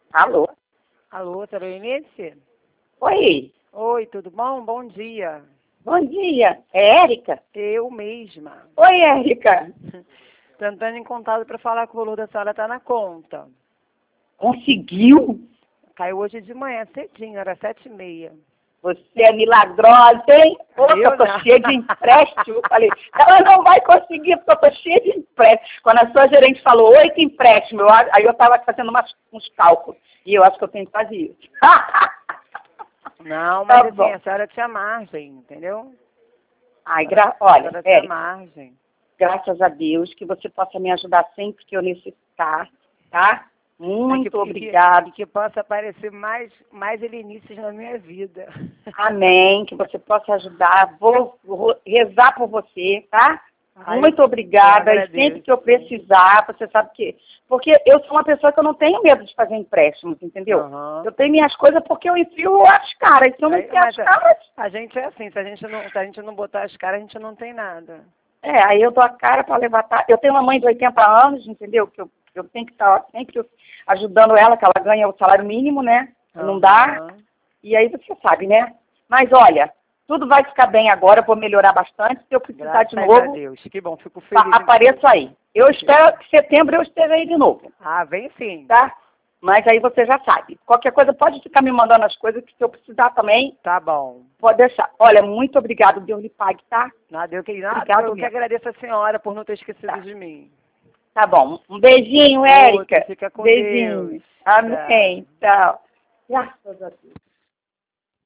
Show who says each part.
Speaker 1: Alô?
Speaker 2: Alô, Eunice?
Speaker 1: Oi,
Speaker 2: Oi, tudo bom? Bom dia.
Speaker 1: bom dia. É Érica?
Speaker 2: Eu mesma.
Speaker 1: Oi, Érica.
Speaker 2: Tentando em contato para falar que o valor da senhora está na conta.
Speaker 1: Conseguiu?
Speaker 2: Caiu hoje de manhã, cedinho, era 7h30.
Speaker 1: Você é milagrosa, hein? Poxa,
Speaker 2: Eu
Speaker 1: eu tô
Speaker 2: não.
Speaker 1: cheia de empréstimo. Eu falei, ela não vai conseguir, porque eu tô cheia de empréstimo. Quando a sua gerente falou 8 empréstimos, aí eu tava fazendo uns cálculos. E eu acho que eu tenho que fazer isso.
Speaker 2: Não,
Speaker 1: Tá
Speaker 2: mas assim,
Speaker 1: bom.
Speaker 2: a senhora tinha margem, entendeu?
Speaker 1: Ai,
Speaker 2: A
Speaker 1: olha,
Speaker 2: senhora tinha
Speaker 1: Érica,
Speaker 2: margem.
Speaker 1: graças a Deus que você possa me ajudar sempre que eu necessitar, tá? Muito obrigada.
Speaker 2: E que possa aparecer mais Helenices na minha vida.
Speaker 1: Amém, que você possa ajudar. Vou rezar por você, tá?
Speaker 2: Ai,
Speaker 1: Muito
Speaker 2: eu
Speaker 1: obrigada. E sempre
Speaker 2: agradeço.
Speaker 1: que eu precisar, você sabe que... Porque eu sou uma pessoa que eu não tenho medo de fazer empréstimos, entendeu?
Speaker 2: Aham.
Speaker 1: Eu tenho minhas coisas porque eu enfio as caras. Se eu não enfiar as
Speaker 2: Mas
Speaker 1: caras...
Speaker 2: a gente é assim, se a gente não botar as caras, a gente não tem nada.
Speaker 1: Aí eu dou a cara para levantar. Eu tenho uma mãe de 80 anos, entendeu? Que eu tenho que estar sempre ajudando ela, que ela ganha o salário mínimo, né? Não dá.
Speaker 2: Aham.
Speaker 1: E aí você sabe, né? Mas olha, tudo vai ficar bem agora, eu vou melhorar bastante. Se eu precisar de
Speaker 2: Graças a
Speaker 1: novo,
Speaker 2: Deus. Que bom, fico feliz.
Speaker 1: apareço aí. Eu espero que setembro eu esteja aí de novo,
Speaker 2: Ah, vem sim.
Speaker 1: tá? Mas aí você já sabe. Qualquer coisa pode ficar me mandando as coisas, que se eu precisar também,
Speaker 2: Tá bom.
Speaker 1: pode deixar. Olha, muito obrigado, Deus lhe pague, tá?
Speaker 2: Nada, eu
Speaker 1: Obrigado
Speaker 2: que
Speaker 1: mesmo.
Speaker 2: agradeço a senhora por não ter esquecido
Speaker 1: Tá.
Speaker 2: de mim.
Speaker 1: Tá bom. Um beijinho,
Speaker 2: Outro,
Speaker 1: Érica.
Speaker 2: fica com
Speaker 1: Beijinho.
Speaker 2: Deus. Tchau.
Speaker 1: Amém. Tchau. Graças a Deus.